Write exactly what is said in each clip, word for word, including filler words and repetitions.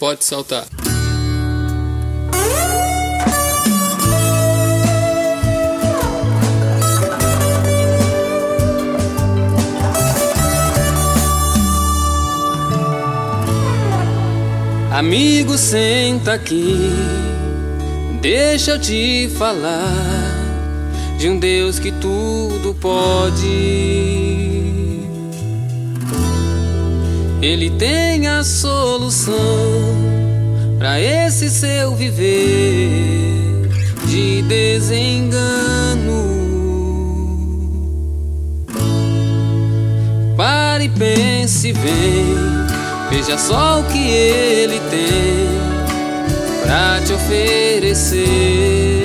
Pode saltar. Amigo, senta aqui, deixa eu te falar de um Deus que tudo pode. Ele tem a solução pra esse seu viver de desengano. Pare, pense, vem, veja só o que ele tem pra te oferecer.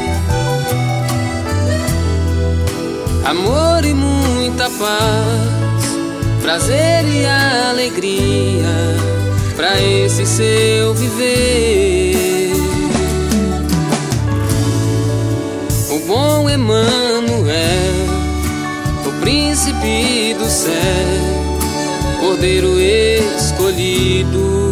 Amor e muita paz, prazer e alegria pra esse seu viver. O bom Emanuel, o príncipe do céu, Cordeiro escolhido,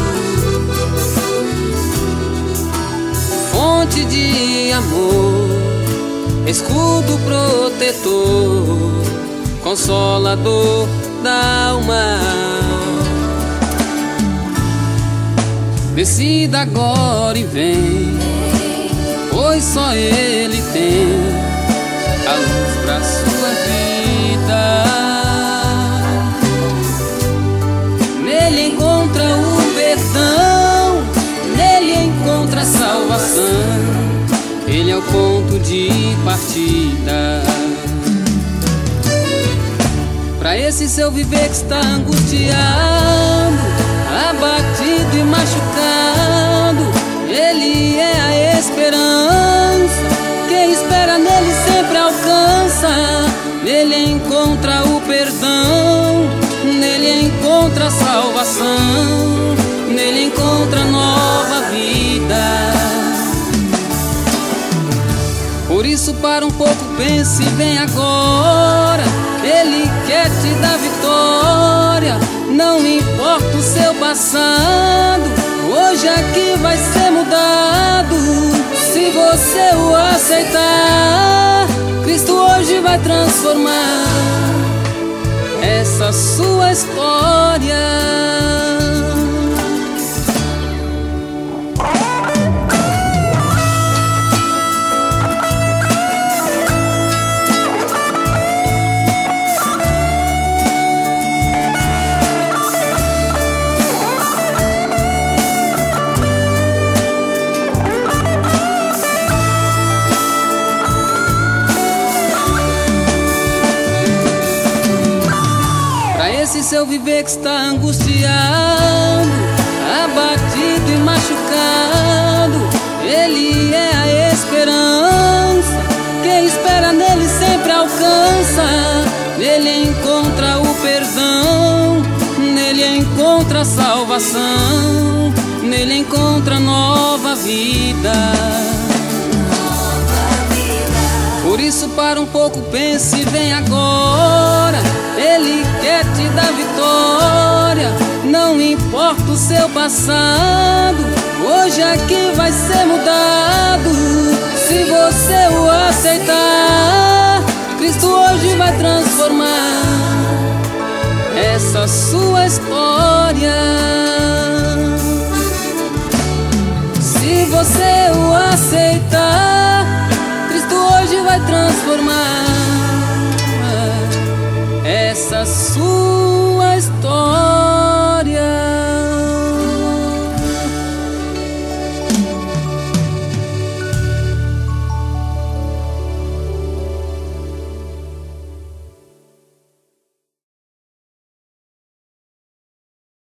fonte de amor, escudo protetor, consolador da alma. Decida agora e vem, pois só Ele tem a luz pra sua vida. Nele encontra o perdão, nele encontra a salvação. Ele é o ponto de partida pra esse seu viver que está angustiado, abatido e machucado. Ele é a esperança, quem espera nele sempre alcança. Nele encontra o perdão, nele encontra a salvação, nele encontra nova vida. Por isso para um pouco, pense e vem agora. Ele quer te dar vitória, não importa o seu passado, hoje aqui vai ser mudado. Se você o aceitar, Cristo hoje vai transformar essa sua história. Esse seu viver que está angustiado, abatido e machucado, Ele é a esperança, quem espera nele sempre alcança. Nele encontra o perdão, nele encontra a salvação, nele encontra nova vida. Por isso para um pouco, pense e vem agora. Ele quer te dar vitória, não importa o seu passado, hoje aqui vai ser mudado. Se você o aceitar, Cristo hoje vai transformar essa sua história. Se você o aceitar, Cristo hoje vai transformar essa sua